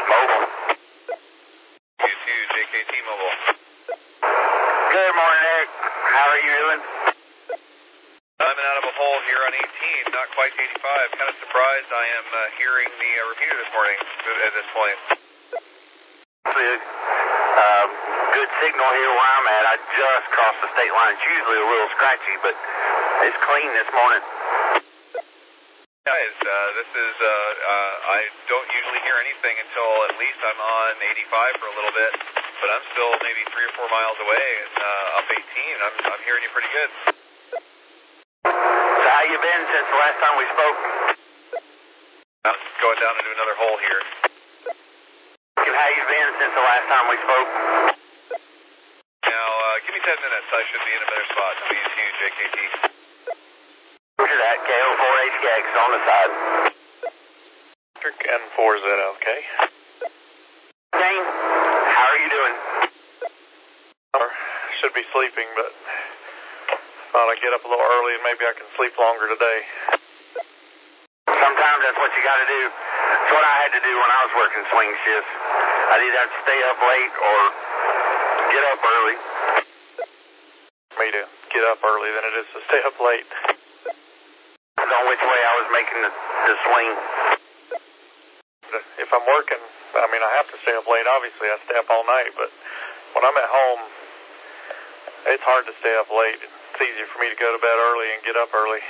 Mobile. Q2, JKT Mobile. Good morning, Eric. How are you doing? Climbing out of a hole here on 18, not quite 85. Kind of surprised I am hearing the repeater this morning at this point. Good signal here where I'm at. I just crossed the state line. It's usually a little scratchy, but it's clean this morning. Guys, I don't usually hear anything until at least I'm on 85 for a little bit, but I'm still maybe 3 or 4 miles away and up 18. I'm hearing you pretty good. So how you been since the last time we spoke? I'm going down into another hole here. And how you been since the last time we spoke? Now, give me 10 minutes. I should be in a better spot. WQ, JKT. Roger that. KO4HKX on the side. N4, is that okay? Dane, how are you doing? Should be sleeping, but thought I'd get up a little early and maybe I can sleep longer today. Sometimes that's what you got to do. It's what I had to do when I was working swing shifts. I'd either have to stay up late or get up early. Me to get up early than it is to stay up late. Depends on which way I was making the swing. If I'm working, I mean, I have to stay up late. Obviously, I stay up all night, but when I'm at home, it's hard to stay up late. It's easier for me to go to bed early and get up early.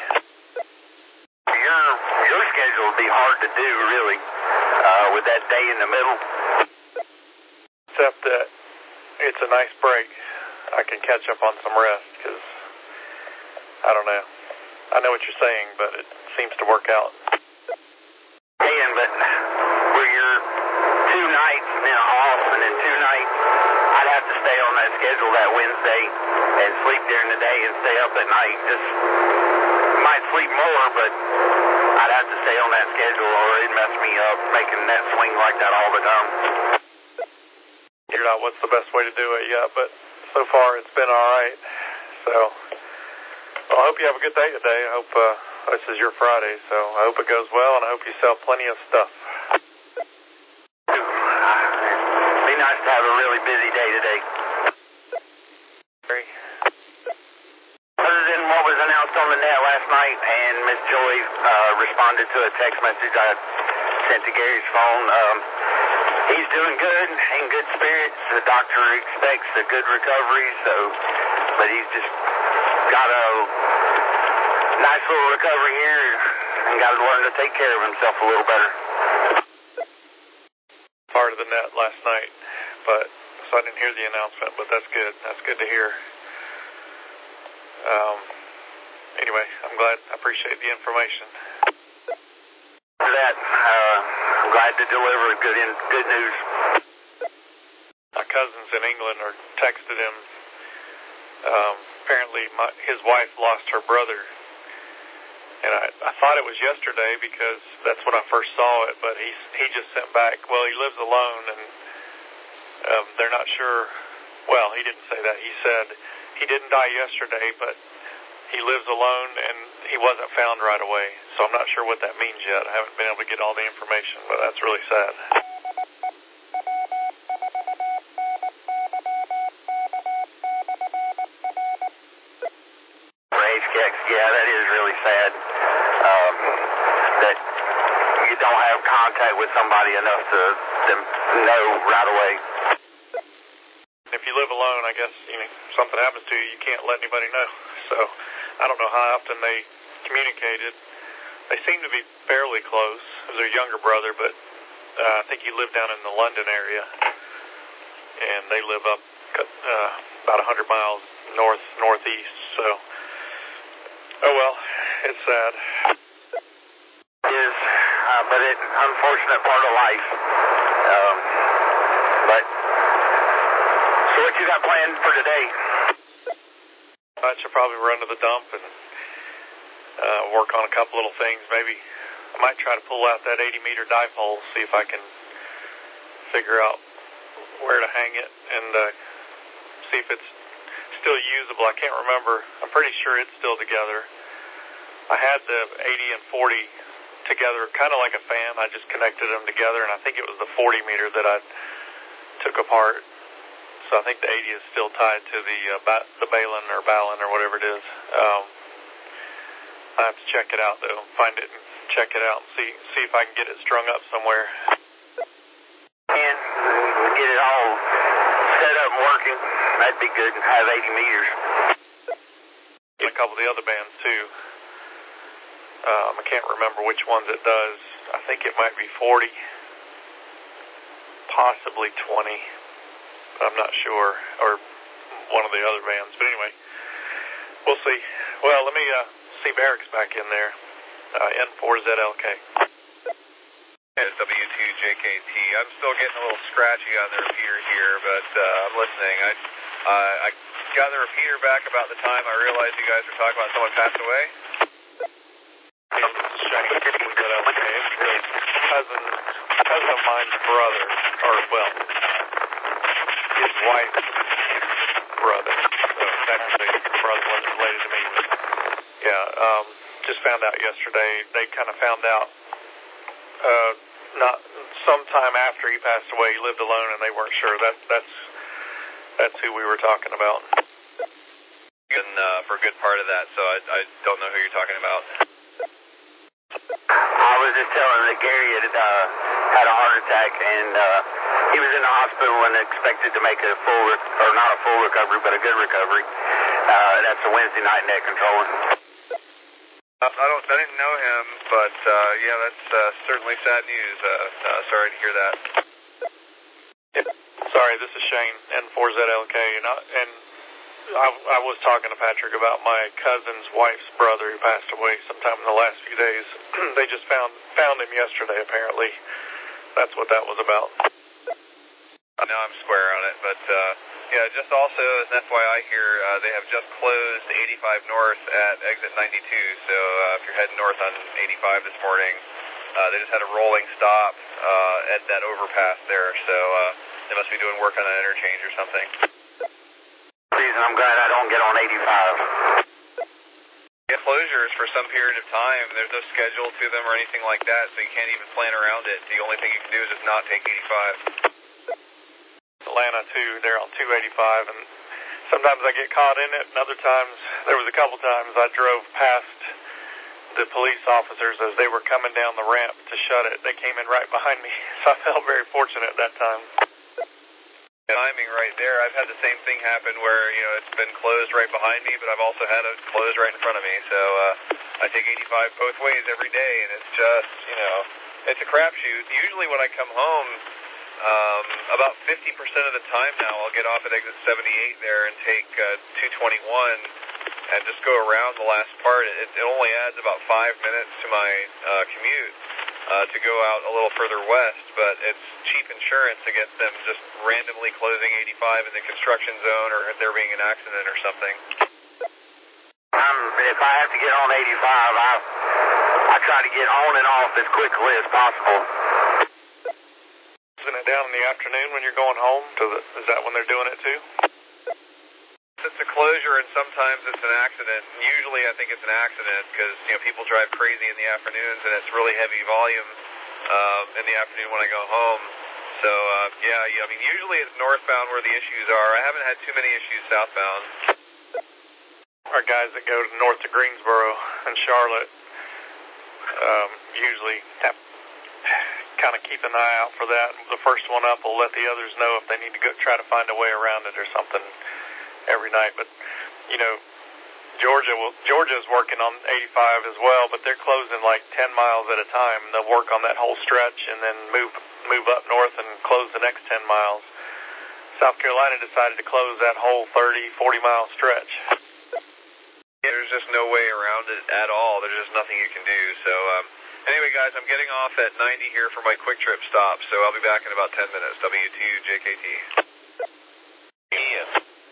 Your schedule would be hard to do, really, with that day in the middle. Except that it's a nice break. I can catch up on some rest, because, I don't know. I know what you're saying, but it seems to work out. But where you're 2 nights and then off and then 2 nights, I'd have to stay on that schedule that Wednesday and sleep during the day and stay up at night. Just might sleep more, but I'd have to stay on that schedule or it'd mess me up making that swing like that all the time. Figured out what's the best way to do it yet, but so far it's been all right. So, well, I hope you have a good day today. I hope this is your Friday, so I hope it goes well, and I hope you sell plenty of stuff. It'd be nice to have a really busy day today. Other than what was announced on the net last night, and Miss Joy responded to a text message I sent to Gary's phone, he's doing good, in good spirits. The doctor expects a good recovery, but he's just got a nice little recovery here and got to learn to take care of himself a little better. Part of the net last night, so I didn't hear the announcement, but that's good. That's good to hear. Anyway, I'm glad. I appreciate the information. For that, I'm glad to deliver good news. My cousins in England texted him. Apparently, his wife lost her brother. And I thought it was yesterday because that's when I first saw it, but he just sent back, well, he lives alone, and they're not sure. Well, he didn't say that. He said he didn't die yesterday, but he lives alone, and he wasn't found right away. So I'm not sure what that means yet. I haven't been able to get all the information, but that's really sad. Yeah, that is really sad. That you don't have contact with somebody enough to know right away. If you live alone, I guess, something happens to you, you can't let anybody know. So I don't know how often they communicated. They seem to be fairly close. It was their younger brother, but I think he lived down in the London area, and they live up about 100 miles northeast. So, oh well, it's sad. It is, but it's an unfortunate part of life. But so what you got planned for today? I should probably run to the dump and work on a couple little things. Maybe I might try to pull out that 80-meter dipole, see if I can figure out where to hang it and see if it's still usable. I can't remember. I'm pretty sure it's still together. I had the 80 and 40 together, kind of like a fan. I just connected them together, and I think it was the 40 meter that I took apart. So I think the 80 is still tied to the balun or whatever it is. I have to check it out, though. Find it and check it out and see if I can get it strung up somewhere. And get it all set up and working. That'd be good and have 80 meters. A couple of the other bands, too. I can't remember which ones it does. I think it might be 40, possibly 20. I'm not sure, or one of the other bands. But anyway, we'll see. Well, let me see if Eric's back in there. N4ZLK. It's W2JKT. I'm still getting a little scratchy on the repeater here, but I'm listening. I got the repeater back about the time I realized you guys were talking about someone passed away. Cousin of mine's brother, or well, his wife's brother. So technically, his brother wasn't related to me. Yeah, just found out yesterday. They kind of found out not sometime after he passed away. He lived alone, and they weren't sure. That's who we were talking about. And for a good part of that, so I don't know who you're talking about. I was just telling that Gary had a heart attack, and he was in the hospital and expected to make a not a full recovery, but a good recovery. That's a Wednesday night net controller. I didn't know him, but yeah, that's certainly sad news. Sorry to hear that. Yeah. Sorry, this is Shane, N4ZLK, and I was talking to Patrick about my cousin's wife's brother who passed away sometime in the last few days. They just found him yesterday, apparently. That's what that was about. Now I'm square on it, but yeah, just also as an FYI here, they have just closed 85 north at exit 92, so if you're heading north on 85 this morning, they just had a rolling stop at that overpass there, so they must be doing work on that interchange or something. Reason I'm glad I don't get on 85. Yeah, closures for some period of time. There's no schedule to them or anything like that, so you can't even plan around it. The only thing you can do is just not take 85. Atlanta, too, they're on 285, and sometimes I get caught in it, and other times, there was a couple times I drove past the police officers as they were coming down the ramp to shut it. They came in right behind me, so I felt very fortunate that time. Timing right there. I've had the same thing happen where, it's been closed right behind me, but I've also had it closed right in front of me. So I take 85 both ways every day, and it's just, it's a crapshoot. Usually when I come home, about 50% of the time now, I'll get off at exit 78 there and take 221 and just go around the last part. It only adds about 5 minutes to my commute to go out a little further west, but it's cheap insurance against them just randomly closing 85 in the construction zone or there being an accident or something. If I have to get on 85, I try to get on and off as quickly as possible. Isn't it down in the afternoon when you're going home? Is that when they're doing it too? It's a closure, and sometimes it's an accident. Usually I think it's an accident because, people drive crazy in the afternoons, and it's really heavy volume in the afternoon when I go home. So, yeah, I mean, usually it's northbound where the issues are. I haven't had too many issues southbound. Our guys that go north to Greensboro and Charlotte usually have kind of keep an eye out for that. The first one up will let the others know if they need to go try to find a way around it or something every night. But, Georgia's working on 85 as well, but they're closing like 10 miles at a time. They'll work on that whole stretch and then move up north and close the next 10 miles. South Carolina decided to close that whole 30, 40-mile stretch. Yeah, there's just no way around it at all. There's just nothing you can do. So, anyway, guys, I'm getting off at 90 here for my quick trip stop, so I'll be back in about 10 minutes. W2JKT. Yeah.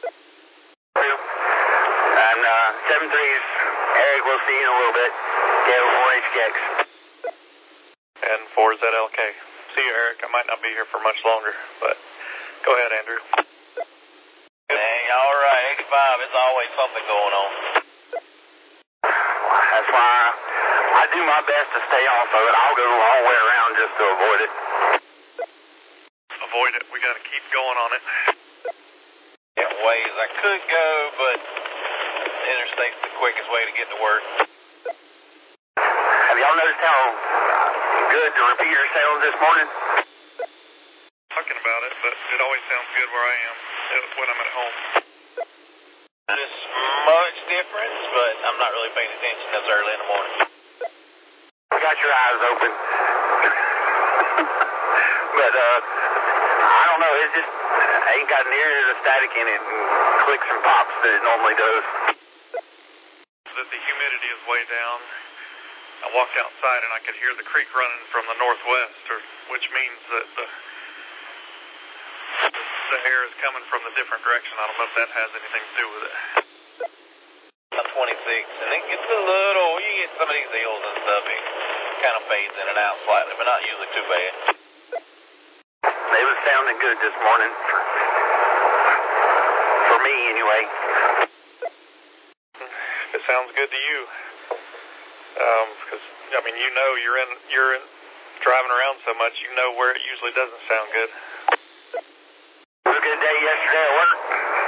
And 7-3's Eric, we'll see you in a little bit. KO4HKX. And 4ZLK. See you, Eric. I might not be here for much longer, but go ahead, Andrew. Dang, all right. 85, it's always something going on. That's why I I do my best to stay off of it. I'll go a long way around just to avoid it. Avoid it. We got to keep going on it. Different ways I could go, but the interstate's the quickest way to get to work. Have y'all noticed how good the repeater sounds this morning? Talking about it, but it always sounds good where I am when I'm at home. Not as much difference, but I'm not really paying attention this early in the morning. You got your eyes open. But, I don't know, it just ain't got near the static in it and clicks and pops that it normally does. That the humidity is way down. I walked outside and I could hear the creek running from the northwest, which means that the air is coming from a different direction. I don't know if that has anything to do with it. 26, and it gets a little, you get some of these hills and stuff, it kind of fades in and out slightly, but not usually too bad. They was sounding good this morning. For me, anyway. It sounds good to you. Because, I mean, you know, you're driving around so much, you know where it usually doesn't sound good. It was a good day yesterday at work.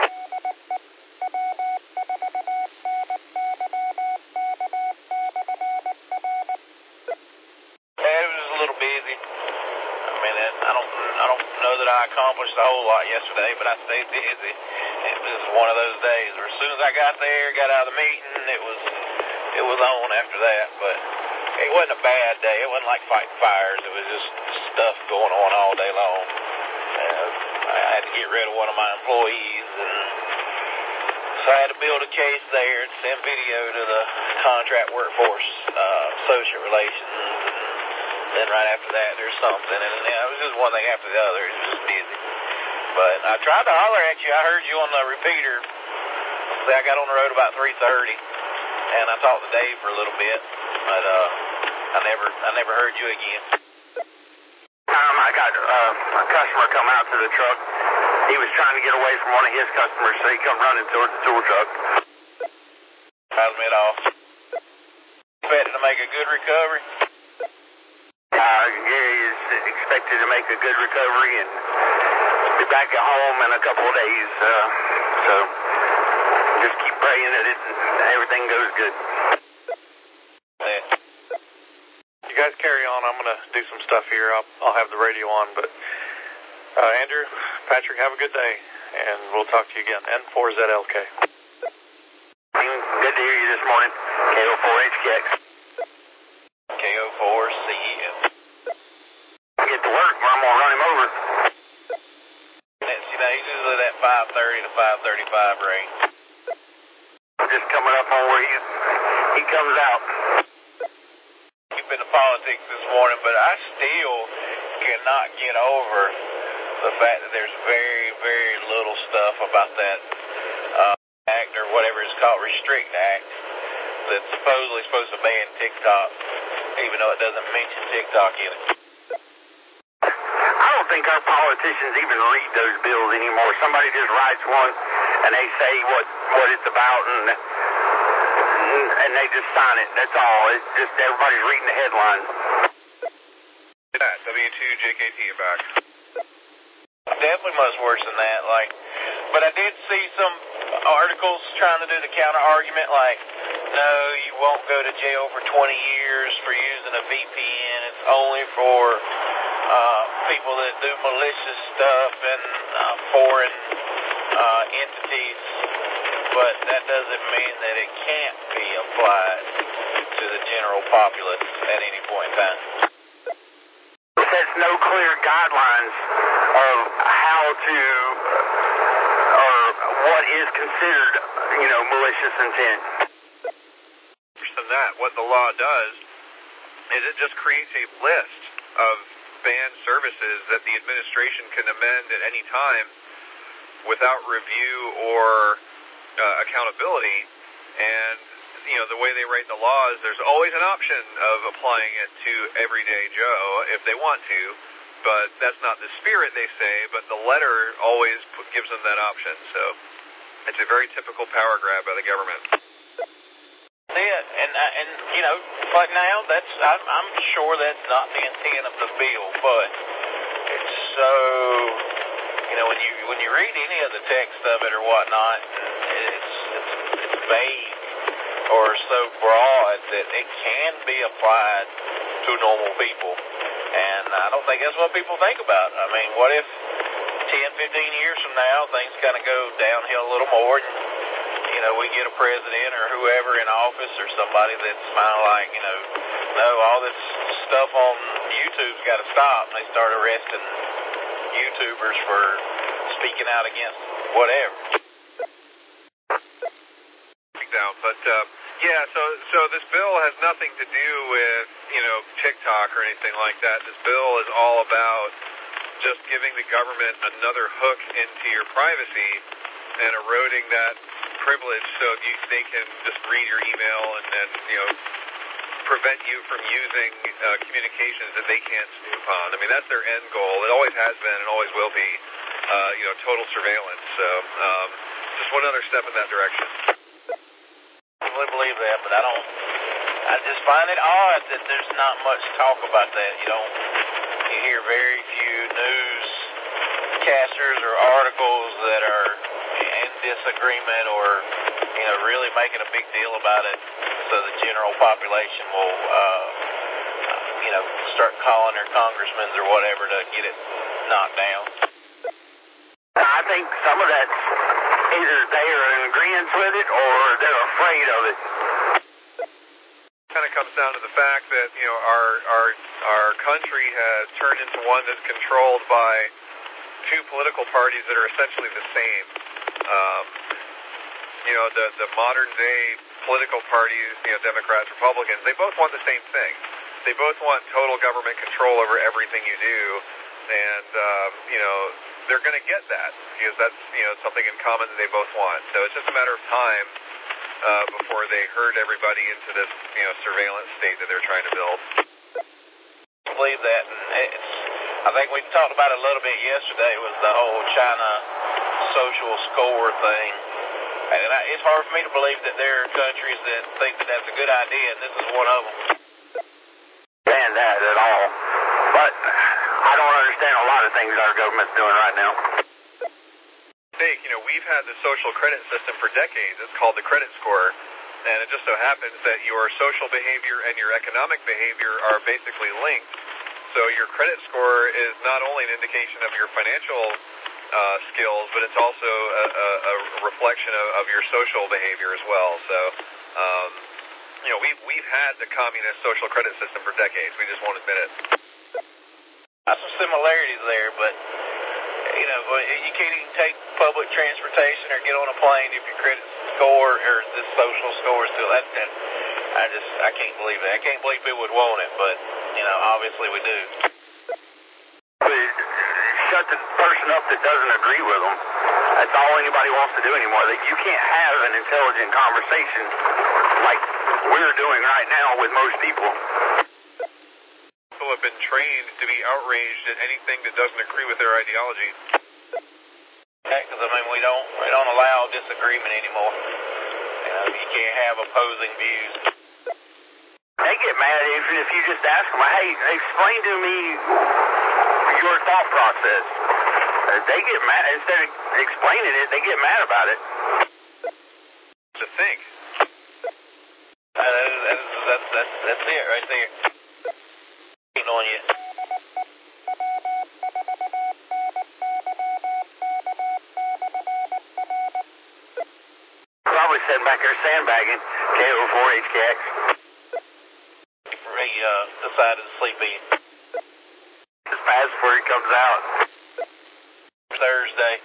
Yeah, it was a little busy. I mean, I don't know that I accomplished a whole lot yesterday, but I stayed busy. It was one of those days where as soon as I got there, got out of the meeting, it was on after that. But it wasn't a bad day. It wasn't like fighting fires. It was just stuff going on all day long. I had to get rid of one of my employees, and so I had to build a case there and send video to the contract workforce associate relations. And then right after that, there's something, and it was just one thing after the other. It was just busy. But I tried to holler at you. I heard you on the repeater. I got on the road about 3:30, and I talked to Dave for a little bit, but I never heard you again. I got a customer come out to the truck. He was trying to get away from one of his customers, so he come running towards the tool truck. How's me at all? Expected to make a good recovery? Gary is expected to make a good recovery and be back at home in a couple of days. So just keep praying that everything goes good. Yeah. You guys carry on. I'm going to do some stuff here. I'll have the radio on. But Andrew, Patrick, have a good day, and we'll talk to you again. N4ZLK. Good to hear you this morning. KO4HKX. KO4CEM. Get to work, or I'm going to run him over. You know, he's usually that 5:30 to 5:35 range. Just coming up on where he comes out. You've been to politics this morning, but I still cannot get over the fact that there's very, very little stuff about that act, or whatever it's called, Restrict Act, that's supposedly supposed to ban TikTok, even though it doesn't mention TikTok in it. I don't think our politicians even read those bills anymore. Somebody just writes one, and they say what it's about, and they just sign it. That's all. It's just everybody's reading the headlines. Yeah, W2JKT back. Definitely much worse than that. But I did see some articles trying to do the counter argument, like, no, you won't go to jail for 20 years for using a VPN. It's only for people that do malicious stuff and foreign entities, but that doesn't mean that it can't be applied to the general populace at any point in time. It sets no clear guidelines of how to, or what is considered, malicious intent. Worse than that, what the law does is it just creates a list of banned services that the administration can amend at any time without review or accountability. And the way they write the laws, there's always an option of applying it to everyday Joe if they want to, but that's not the spirit, they say, but the letter always gives them that option. So it's a very typical power grab by the government. And you know, but now I'm sure that's not the intent of the bill, but it's so, you know, when you read any of the text of it or whatnot, it's vague or so broad that it can be applied to normal people, and I don't think that's what people think about. I mean, what if 10, 15 years from now things kind of go downhill a little more, and you know, we get a president or whoever in office or somebody that's kind of like, you know, no, all this stuff on YouTube's got to stop, and they start arresting YouTubers for speaking out against whatever. Down, but yeah, so this bill has nothing to do with, you know, TikTok or anything like that. This bill is all about just giving the government another hook into your privacy and eroding that privilege so they can just read your email and you know, prevent you from using communications that they can't snoop on. I mean, that's their end goal. It always has been and always will be, you know, total surveillance. So just one other step in that direction. I really believe that, but I just find it odd that there's not much talk about that. You hear very few newscasters or articles that are in disagreement or, you know, really making a big deal about it so the general population will, you know, start calling their congressmen or whatever to get it knocked down. I think some of that's either they are in agreement with it or they're afraid of it. Kind of comes down to the fact that, you know, our country has turned into one that's controlled by two political parties that are essentially the same. You know, the modern day political parties, you know, Democrats, Republicans, they both want the same thing. They both want total government control over everything you do, and you know, they're going to get that because that's, you know, something in common that they both want. So it's just a matter of time before they herd everybody into this, you know, surveillance state that they're trying to build. I believe that, and I think we talked about it a little bit yesterday, was the whole China social score thing. And it's hard for me to believe that there are countries that think that that's a good idea, and this is one of them. Understand that at all, but I don't understand a lot of things our government's doing right now. You know, we've had the social credit system for decades. It's called the credit score, and it just so happens that your social behavior and your economic behavior are basically linked. So your credit score is not only an indication of your financial skills, but it's also a reflection of your social behavior as well. So, you know, we've had the communist social credit system for decades. We just won't admit it. There's some similarities there, but you know, you can't even take public transportation or get on a plane if your credit score or this social score is still that. I can't believe that. I can't believe people would want it, but you know, obviously we do. Shut the person up that doesn't agree with them. That's all anybody wants to do anymore. You can't have an intelligent conversation like we're doing right now with most people. People have been trained to be outraged at anything that doesn't agree with their ideology. Because I mean, we don't allow disagreement anymore. You know, you can't have opposing views. They get mad if you just ask them, hey, explain to me your thought process. They get mad. Instead of explaining it, they get mad about it. To think. That's it right there. Ain't on yet. Probably sitting back there sandbagging. KO4HKX. Decided to sleep in. Just pass before he comes out. Thursday.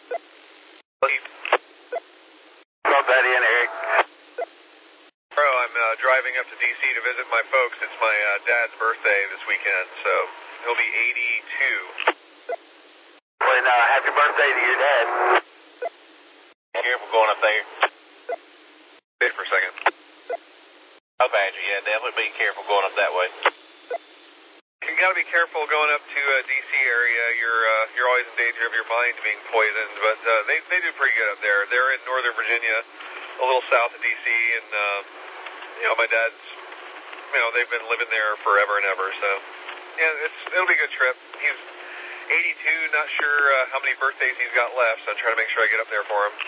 Plug that in, Eric. I'm driving up to D.C. to visit my folks. It's my dad's birthday this weekend, so he'll be 82. Well, happy birthday to your dad. Be careful going up there. Wait for a second. Oh, Badger, yeah, definitely be careful going up that way. You got to be careful going up to D.C. area. You're always in danger of your mind being poisoned, but they do pretty good up there. They're in Northern Virginia, a little south of D.C., and my dad's, they've been living there forever and ever. So, yeah, it'll be a good trip. He's 82, not sure how many birthdays he's got left, so I'm trying to make sure I get up there for him.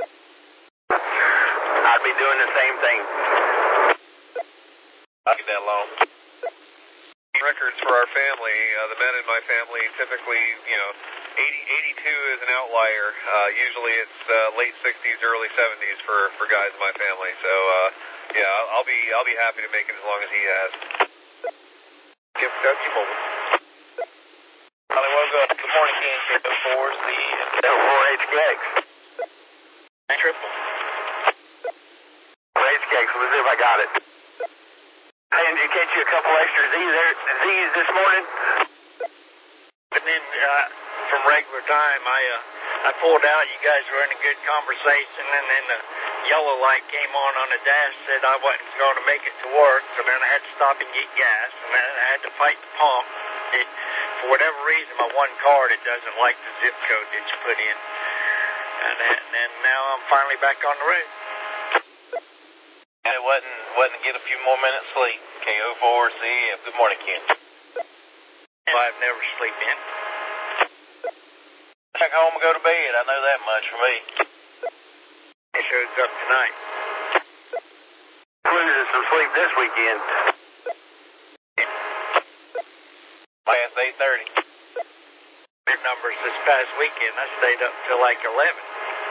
I'd be doing the same thing. I'll get that long. Records for our family, the men in my family typically, 82 is an outlier. Usually it's late 60s, early 70s for guys in my family. So, yeah, I'll be happy to make it as long as he has. Give Dutchie mobile. Holly, well good. Good morning, Ken. KO4 is the KO4 HKX. triple. HKX, let's see if I got it. Hey, did you catch you a couple extra Z's this morning? And then from regular time, I pulled out. You guys were in a good conversation, and then the yellow light came on the dash, said I wasn't going to make it to work, so then I had to stop and get gas, and then I had to fight the pump. For whatever reason, my one card, it doesn't like the zip code that you put in. And then now I'm finally back on the road. And it wasn't to get a few more minutes sleep. KO4 CF. Good morning, Ken. I've never sleep in. Back home and go to bed. I know that much for me. It shows up tonight. Losing some sleep this weekend. Past 8:30. Their numbers this past weekend, I stayed up till like 11.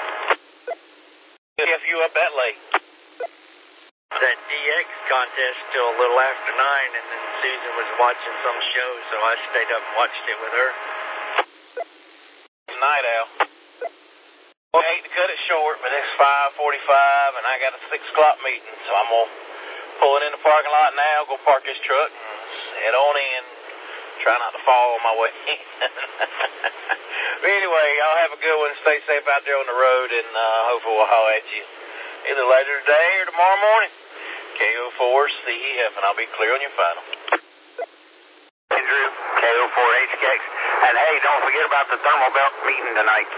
If you up that late. That DX contest till a little after 9, and then Susan was watching some show, so I stayed up and watched it with her. Night owl. I hate to cut it short, but it's 5:45, and I got a 6 o'clock meeting, so I'm going to pull it in the parking lot now, go park this truck, and head on in. Try not to fall on my way in. But anyway, y'all have a good one. Stay safe out there on the road, and hopefully we'll holler at you either later today or tomorrow morning. KO4 CEF, and I'll be clear on your final. Andrew, KO4 HKX. And hey, don't forget about the thermal belt meeting tonight.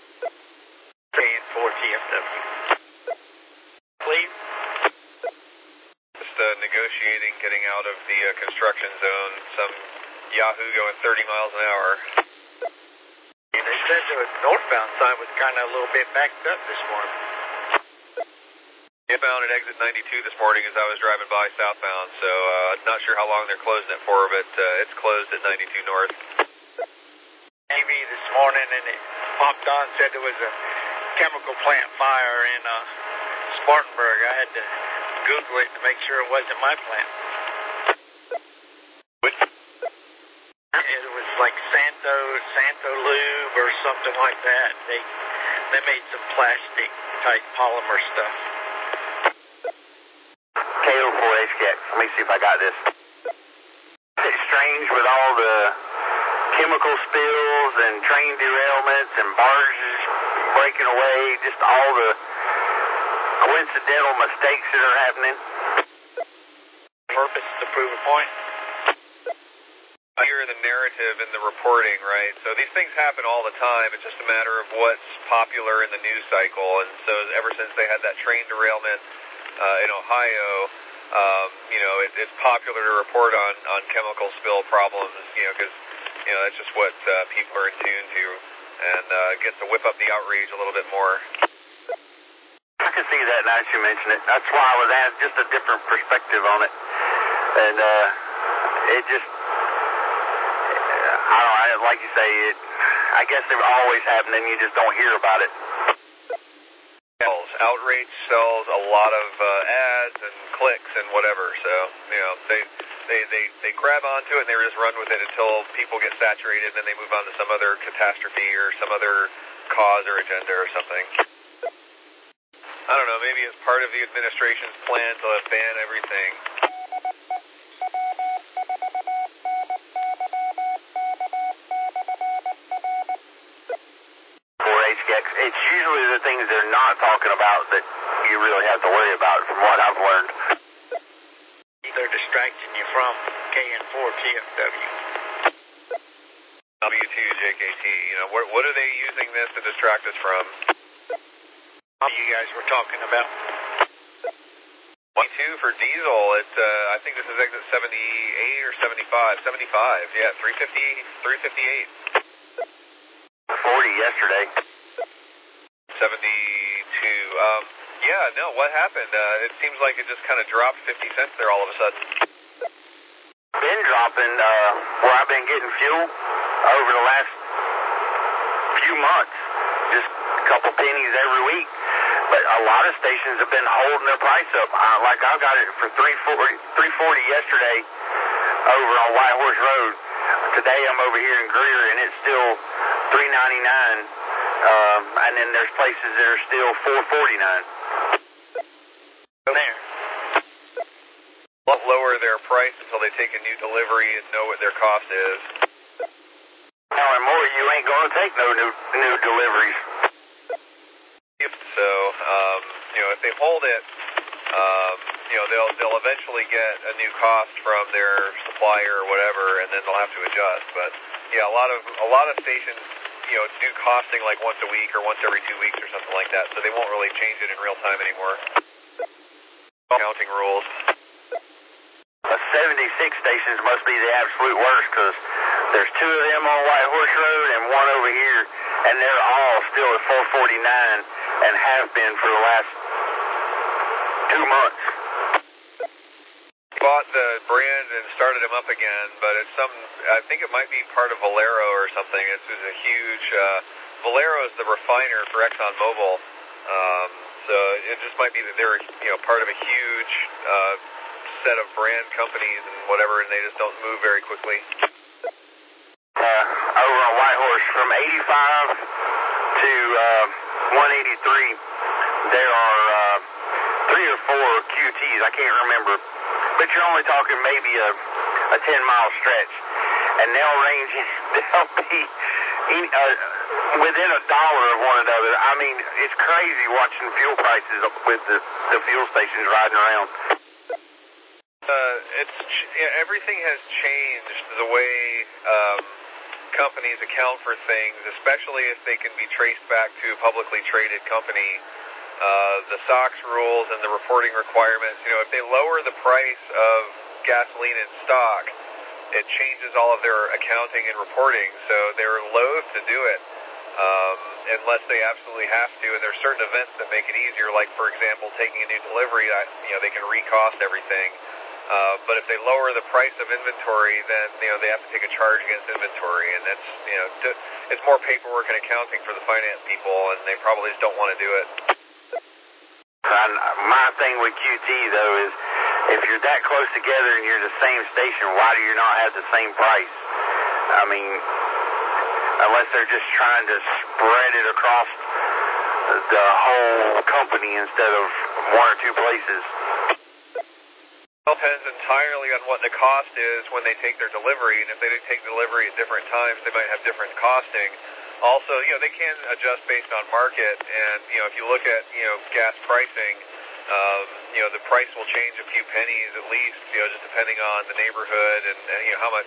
KN4 TFW. Please. Just negotiating getting out of the construction zone. Some Yahoo going 30 miles an hour. Yeah, they said the northbound side was kind of a little bit backed up this morning. Inbound at exit 92 this morning as I was driving by southbound, so not sure how long they're closing it for, but it's closed at 92 north. TV this morning, and it popped on, said there was a chemical plant fire in Spartanburg. I had to Google it to make sure it wasn't my plant. Which? It was like Santo Lube or something like that. They made some plastic type polymer stuff. KO4 HKX. Let me see if I got this. It's strange with all the chemical spills and train derailments and barges breaking away, just all the coincidental mistakes that are happening. Purpose to prove a point. I hear the narrative in the reporting, right? So these things happen all the time. It's just a matter of what's popular in the news cycle. And so ever since they had that train derailment in Ohio, it's popular to report on chemical spill problems, because that's just what people are in tune to, and gets to whip up the outrage a little bit more. I can see that now that you mention it. That's why I was asked just a different perspective on it. And it just, I don't know, like you say, I guess they're always happening, you just don't hear about it. Outrage sells a lot of ads and clicks and whatever, so they grab onto it and they just run with it until people get saturated, and then they move on to some other catastrophe or some other cause or agenda or something. I don't know, maybe it's part of the administration's plan to ban everything. It's usually the things they're not talking about that you really have to worry about, from what I've learned. They're distracting you from KN4 TFW. W2JKT, what are they using this to distract us from? You guys were talking about. 22 for diesel. I think this is exit 78 or 75. 75, yeah, 358. 40 yesterday. 72. Yeah, no, what happened? It seems like it just kind of dropped 50 cents there all of a sudden. Been dropping where I've been getting fuel over the last few months. Just a couple pennies every week. But a lot of stations have been holding their price up. Like I got it for $3.40 yesterday over on White Horse Road. Today I'm over here in Greer and it's still $3.99. And then there's places that are still $4.49. There. Won't lower their price until they take a new delivery and know what their cost is. Now and more, you ain't going to take no new deliveries. So, if they hold it, they'll eventually get a new cost from their supplier or whatever, and then they'll have to adjust. But yeah, a lot of stations, do costing like once a week or once every 2 weeks or something like that, so they won't really change it in real time anymore. Counting rules. 76 stations must be the absolute worst because there's 2 of them on White Horse Road and 1 over here, and they're all still at $4.49 and have been for the last 2 months. Bought the brand and started them up again, but I think it might be part of Valero or something. It's a huge, Valero is the refiner for ExxonMobil, so it just might be that they're, part of a huge set of brand companies and whatever, and they just don't move very quickly. Over on White Horse, from 85 to 183, there are 3 or 4 QTs. I can't remember. But you're only talking maybe a 10-mile stretch. And they'll be within $1 of one another. I mean, it's crazy watching fuel prices with the fuel stations riding around. Everything has changed the way companies account for things, especially if they can be traced back to a publicly traded company. The SOX rules and the reporting requirements, if they lower the price of gasoline in stock, it changes all of their accounting and reporting, so they're loath to do it unless they absolutely have to, and there's certain events that make it easier, like, for example, taking a new delivery, they can recost everything. But if they lower the price of inventory, then they have to take a charge against inventory, and that's it's more paperwork and accounting for the finance people, and they probably just don't want to do it. And my thing with QT though is, if you're that close together and you're the same station, why do you not have the same price? I mean, unless they're just trying to spread it across the whole company instead of 1 or 2 places. It depends entirely on what the cost is when they take their delivery, and if they take delivery at different times, they might have different costing. Also, they can adjust based on market, and, if you look at, gas pricing, the price will change a few pennies at least, just depending on the neighborhood and how much,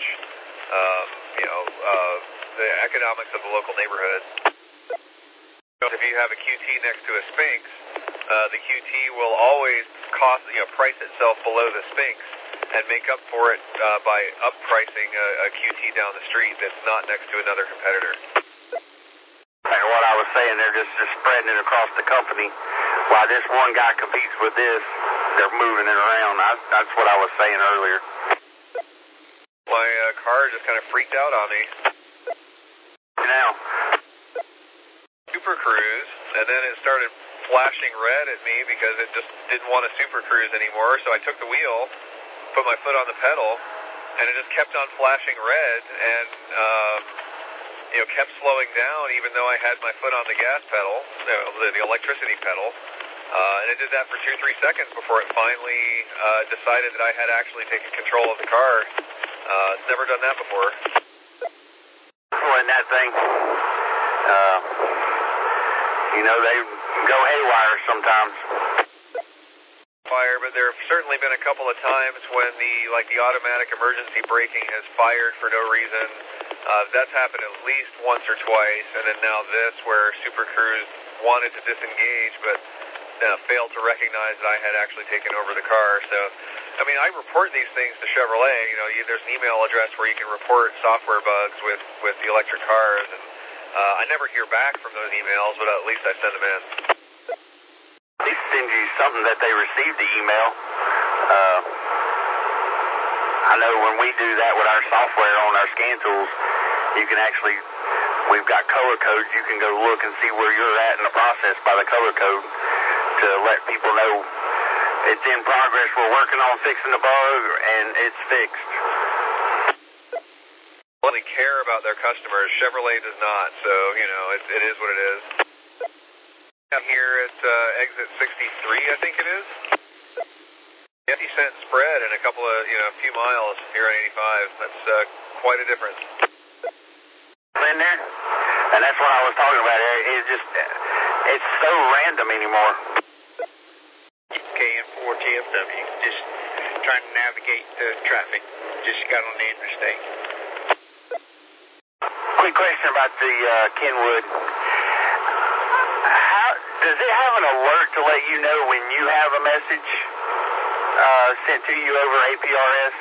the economics of the local neighborhood. If you have a QT next to a Sphinx, the QT will always price itself below the Sphinx and make up for it by uppricing a QT down the street that's not next to another competitor. And what I was saying, they're just spreading it across the company. While this one guy competes with this, they're moving it around. That's what I was saying earlier. My car just kind of freaked out on me. Now. Super Cruise, and then it started flashing red at me because it just didn't want to Super Cruise anymore, so I took the wheel, put my foot on the pedal, and it just kept on flashing red, and kept slowing down even though I had my foot on the gas pedal, the electricity pedal, and it did that for 2-3 seconds before it finally decided that I had actually taken control of the car. It's never done that before. When that thing, they go haywire sometimes. But there have certainly been a couple of times when the automatic emergency braking has fired for no reason. That's happened at least once or twice, and then now this, where Super Cruise wanted to disengage, but failed to recognize that I had actually taken over the car. So, I mean, I report these things to Chevrolet. You know, there's an email address where you can report software bugs with the electric cars, and I never hear back from those emails, but at least I send them in. At least send you something that they received the email. I know when we do that with our software on our scan tools, you can actually, we've got color codes. You can go look and see where you're at in the process by the color code to let people know it's in progress. We're working on fixing the bug, and it's fixed. They really care about their customers. Chevrolet does not, so, you know, it is what it is. Here at exit 63, I think it is. 50-cent spread in a couple of, a few miles here on 85. That's quite a difference. In there, and that's what I was talking about. It's so random anymore. KN4TFW, just trying to navigate the traffic. Just got on the interstate. Quick question about the Kenwood. Does it have an alert to let you know when you have a message sent to you over APRS?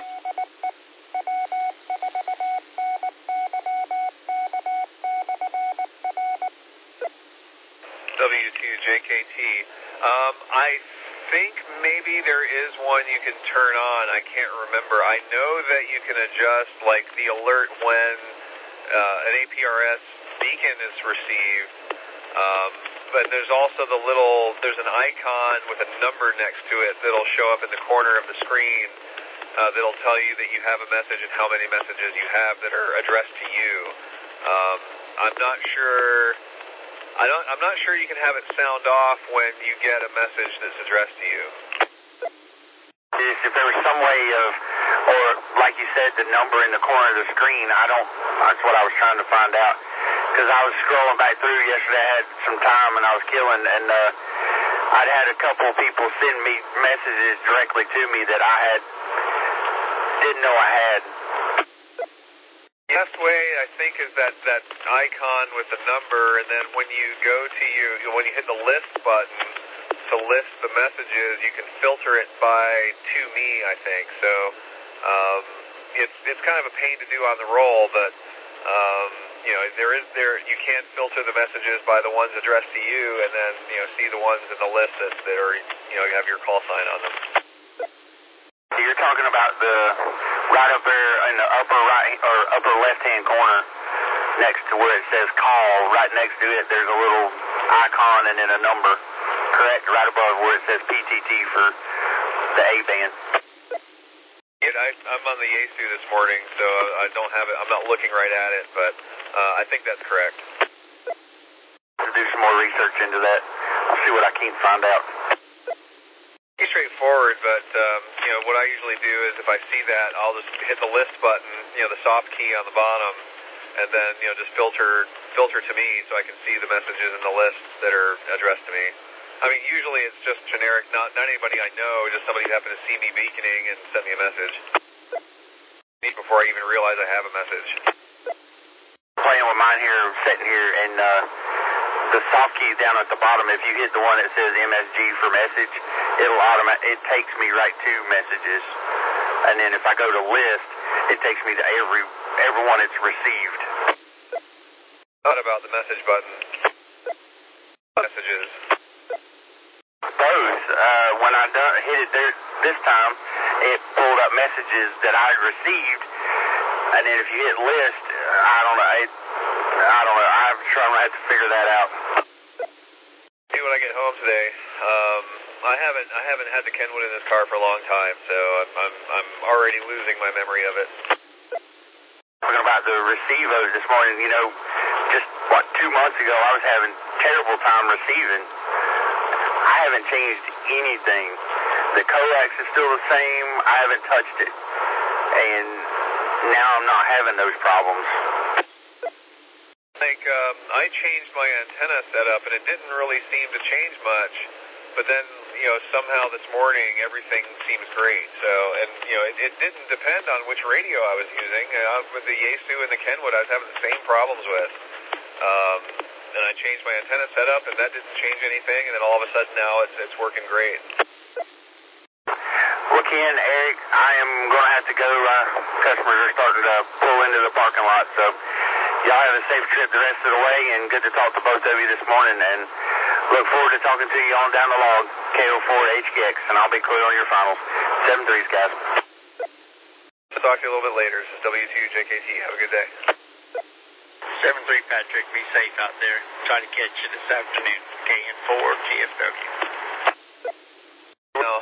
W2JKT. I think maybe there is one you can turn on. I can't remember. I know that you can adjust like the alert when an APRS beacon is received. But there's also there's an icon with a number next to it that'll show up in the corner of the screen that'll tell you that you have a message and how many messages you have that are addressed to you. I'm not sure you can have it sound off when you get a message that's addressed to you. If there was some way of, or like you said, the number in the corner of the screen, that's what I was trying to find out. Because I was scrolling back through yesterday, I had some time and I was killing, and I'd had a couple of people send me messages directly to me that I didn't know I had. The best way, I think, is that icon with the number, and then when you go to when you hit the list button to list the messages, you can filter it by to me, I think. So it's kind of a pain to do on the roll, but you can filter the messages by the ones addressed to you, and then see the ones in the list that are you have your call sign on them. You're talking about the right up there in the upper right or upper left-hand corner next to where it says call. Right next to it, there's a little icon and then a number. Correct? Right above where it says PTT for the A-band. I'm on the Yaesu this morning, so I don't have it. I'm not looking right at it, but I think that's correct. To do some more research into that. I'll see what I can find out. Pretty straightforward, but what I usually do is if I see that, I'll just hit the list button, the soft key on the bottom, and then just filter to me so I can see the messages in the list that are addressed to me. I mean, usually it's just generic, not anybody I know, just somebody who happened to see me beaconing and send me a message. Before I even realize I have a message. Playing with mine here, sitting here, and the soft key down at the bottom, if you hit the one that says MSG for message, it takes me right to messages. And then if I go to list, it takes me to everyone it's received. Thought about the message button. Messages. Both. When I hit it there this time, it pulled up messages that I received, and then if you hit list, I don't know. I'm sure I'm gonna have to figure that out. See when I get home today. I haven't had the Kenwood in this car for a long time, so I'm already losing my memory of it. Talking about the Recevos this morning, just 2 months ago I was having terrible time receiving. I haven't changed anything. The coax is still the same. I haven't touched it. And now I'm not having those problems. I changed my antenna setup, and it didn't really seem to change much. But then, somehow this morning everything seems great. So, and it didn't depend on which radio I was using. With the Yaesu and the Kenwood, I was having the same problems with. and I changed my antenna setup, and that didn't change anything, and then all of a sudden now it's working great. Well, Ken, Eric, I am going to have to go. Customers are starting to pull into the parking lot, so y'all have a safe trip the rest of the way, and good to talk to both of you this morning, and look forward to talking to you on down the log, KO4HKX, and I'll be clear on your finals. 7-3s, guys. I'll talk to you a little bit later. This is W2JKT. Have a good day. 7-3, Patrick. Be safe out there. Try to catch you this afternoon. KN4 GFW. No.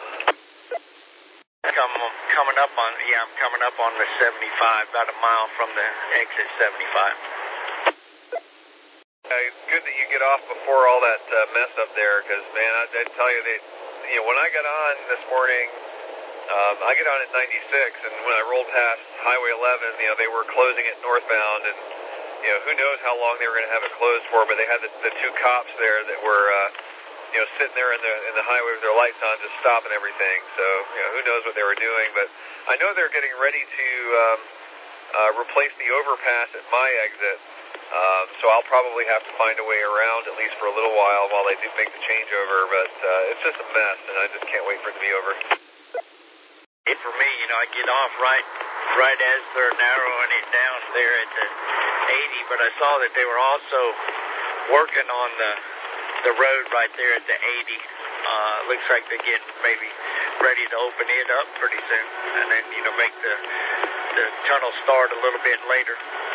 I'm coming up on the 75, about a mile from the exit 75. It's good that you get off before all that mess up there, because, man, I'd tell you that, when I got on this morning, I get on at 96, and when I rolled past Highway 11, they were closing it northbound, and, who knows how long they were going to have it closed for, but they had the two cops there that were, sitting there in the highway with their lights on, just stopping everything. So, who knows what they were doing, but I know they're getting ready to replace the overpass at my exit. So I'll probably have to find a way around at least for a little while they do make the changeover, but it's just a mess, and I just can't wait for it to be over. For me, I get off right as they're narrowing it down there at the 80, but I saw that they were also working on the road right there at the 80. Looks like they're getting maybe ready to open it up pretty soon, and then make the tunnel start a little bit later.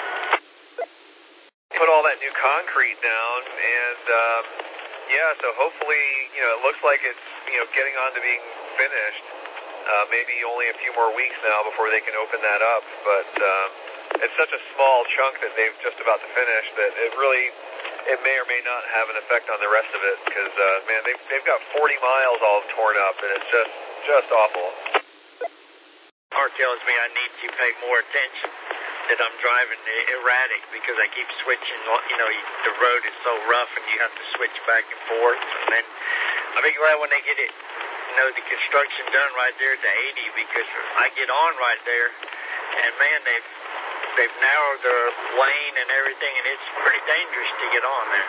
Put all that new concrete down, and so hopefully it looks like it's getting on to being finished. Maybe only a few more weeks now before they can open that up, but it's such a small chunk that they've just about to finish that it may or may not have an effect on the rest of it, because man, they've got 40 miles all torn up, and it's just awful. Heart tells me I need to pay more attention, that I'm driving erratic because I keep switching. The road is so rough, and you have to switch back and forth, and then I'll be glad when they get it. The construction done right there at the 80, because I get on right there, and man, they've narrowed their lane and everything, and it's pretty dangerous to get on there.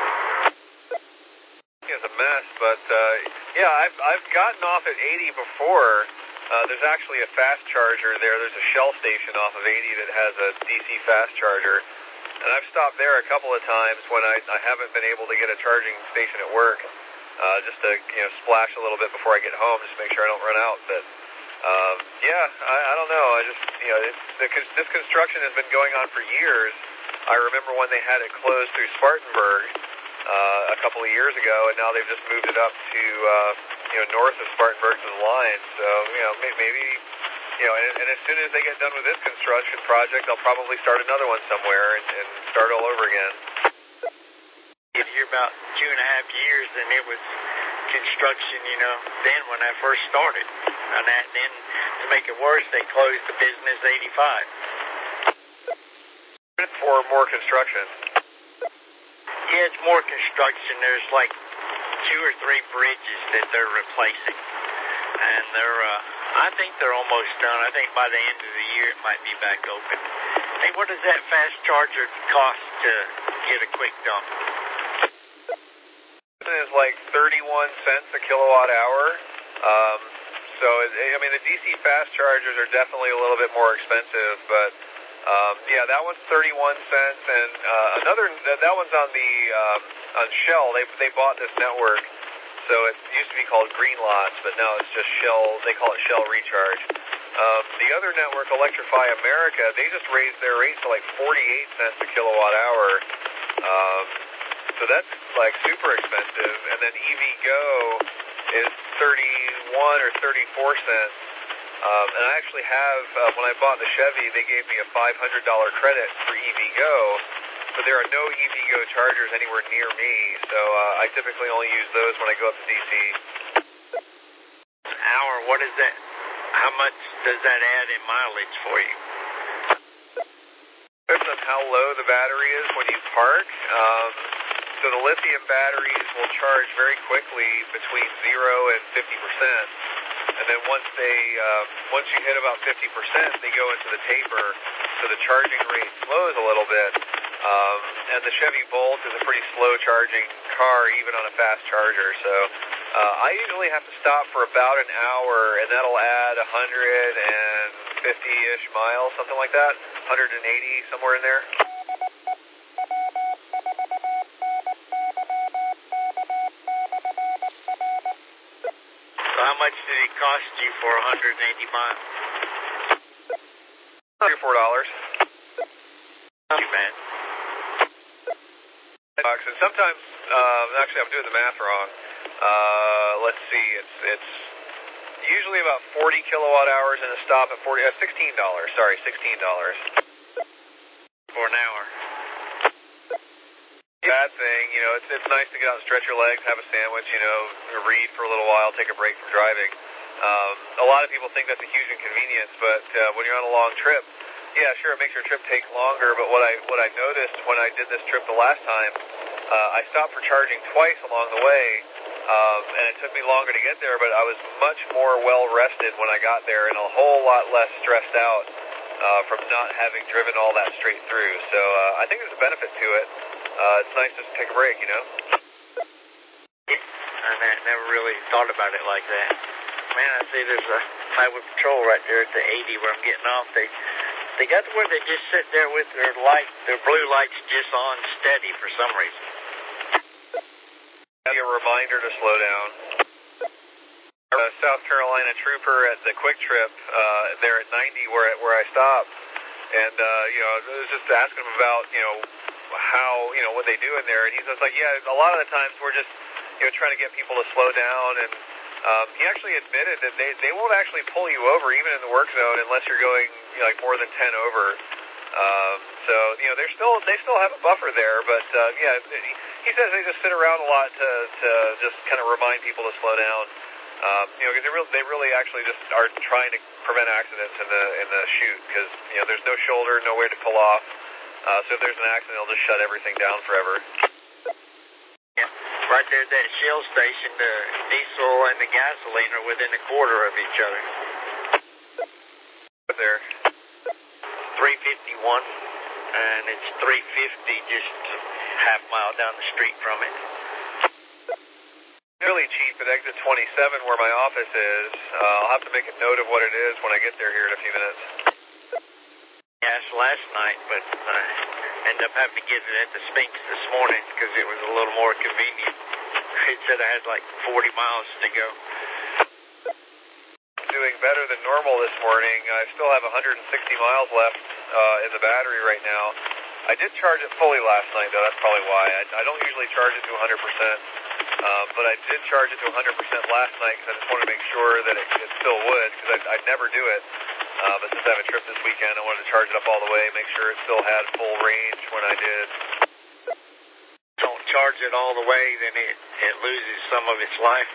It's a mess, but I've gotten off at 80 before. There's actually a fast charger there. There's a Shell station off of 80 that has a DC fast charger, and I've stopped there a couple of times when I haven't been able to get a charging station at work. Just to splash a little bit before I get home, just to make sure I don't run out. But I don't know. I just this construction has been going on for years. I remember when they had it closed through Spartanburg a couple of years ago, and now they've just moved it up to north of Spartanburg to the line. So maybe and as soon as they get done with this construction project, they'll probably start another one somewhere and start all over again. Here about 2.5 years, and it was construction, then when I first started. And then to make it worse, they closed the business 85. For more construction. Yeah, it's more construction. There's like 2 or 3 bridges that they're replacing. And I think they're almost done. I think by the end of the year it might be back open. Hey, what does that fast charger cost to get a quick dump? Is like 31 cents a kilowatt hour. So the DC fast chargers are definitely a little bit more expensive, but that one's 31 cents, and that one's on Shell. They bought this network, so it used to be called Green Lots, but now it's just Shell. They call it Shell Recharge. The other network, Electrify America, they just raised their rates to like 48 cents a kilowatt hour. So that's like super expensive, and then EVgo is 31 or 34 cents. And I actually have, when I bought the Chevy, they gave me a $500 credit for EVgo, but there are no EVgo chargers anywhere near me, so I typically only use those when I go up to DC. An hour, what is that? How much does that add in mileage for you? Depends on how low the battery is when you park. So the lithium batteries will charge very quickly between 0 and 50%. And then once you hit about 50%, they go into the taper, so the charging rate slows a little bit. And the Chevy Bolt is a pretty slow charging car, even on a fast charger. So I usually have to stop for about an hour, and that'll add 150-ish miles, something like that. 180, somewhere in there. So how much did it cost you for 180 miles? $3 or $4. Too bad. And sometimes, actually, I'm doing the math wrong. Let's see, it's usually about 40 kilowatt hours in a stop at $16. Sorry, $16 For an hour. Bad thing, you know, it's nice to get out and stretch your legs, have a sandwich, you know, read for a little while, take a break from driving. A lot of people think that's a huge inconvenience, but when you're on a long trip, yeah, sure, it makes your trip take longer. But what I noticed when I did this trip the last time, I stopped for charging twice along the way, and it took me longer to get there, but I was much more well rested when I got there, and a whole lot less stressed out from not having driven all that straight through. So I think there's a benefit to it. It's nice just to take a break, you know? I never really thought about it like that. Man, I see there's a highway patrol right there at the 80 where I'm getting off. They got to where they just sit there with their blue lights just on steady for some reason. A reminder to slow down. A South Carolina trooper at the Quick Trip there at 90 where I stopped, and you know, I was just asking him about, you know, how, you know, what they do in there, and he was like, yeah, a lot of the times we're just, you know, trying to get people to slow down, and he actually admitted that they won't actually pull you over even in the work zone unless you're going, you know, like more than 10 over. So, you know, they still have a buffer there, but yeah, he says they just sit around a lot to just kind of remind people to slow down. You know, because they really actually just are trying to prevent accidents in the chute, because, you know, there's no shoulder, nowhere to pull off. So if there's an accident, they'll just shut everything down forever. Yeah, right there at that Shell station, the diesel and the gasoline are within a quarter of each other. There. 351, and it's 350 just half mile down the street from it. Really cheap at exit 27 where my office is. I'll have to make a note of what it is when I get there here in a few minutes. Yeah, it's last night, but I ended up having to get it at the Sphinx this morning because it was a little more convenient. It said I had like 40 miles to go. Doing better than normal this morning. I still have 160 miles left in the battery right now. I did charge it fully last night, though. That's probably why. I don't usually charge it to 100%, but I did charge it to 100% last night because I just wanted to make sure that it still would, because I'd never do it. But since I have a trip this weekend, I wanted to charge it up all the way, make sure it still had full range when I did. Don't charge it all the way, then it loses some of its life.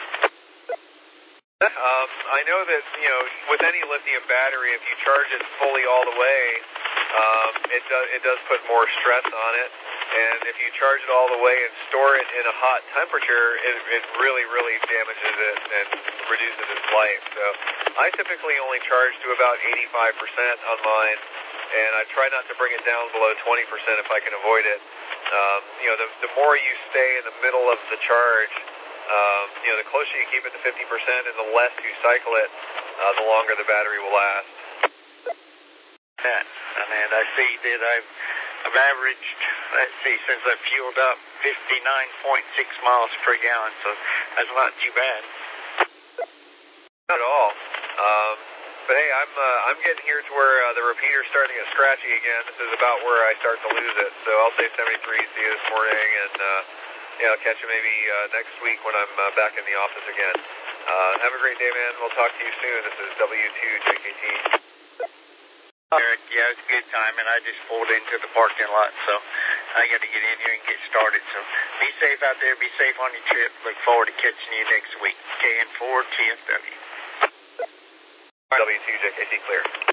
I know that, you know, with any lithium battery, if you charge it fully all the way, it does put more stress on it. And if you charge it all the way and store it in a hot temperature, it really, really damages it and reduces its life. So I typically only charge to about 85% on mine, and I try not to bring it down below 20% if I can avoid it. You know, the more you stay in the middle of the charge, you know, the closer you keep it to 50% and the less you cycle it, the longer the battery will last. Yeah, and I see that I've averaged, let's see, since I've fueled up 59.6 miles per gallon, so that's not too bad. Not at all. But hey, I'm getting here to where the repeater's starting to get scratchy again. This is about where I start to lose it. So I'll say 73, see you this morning, and yeah, I'll catch you maybe next week when I'm back in the office again. Have a great day, man. We'll talk to you soon. This is W2JKT. Eric, yeah, it's a good time, and I just pulled into the parking lot, so I got to get in here and get started. So be safe out there. Be safe on your trip. Look forward to catching you next week. KN4 TFW. W2JKT clear.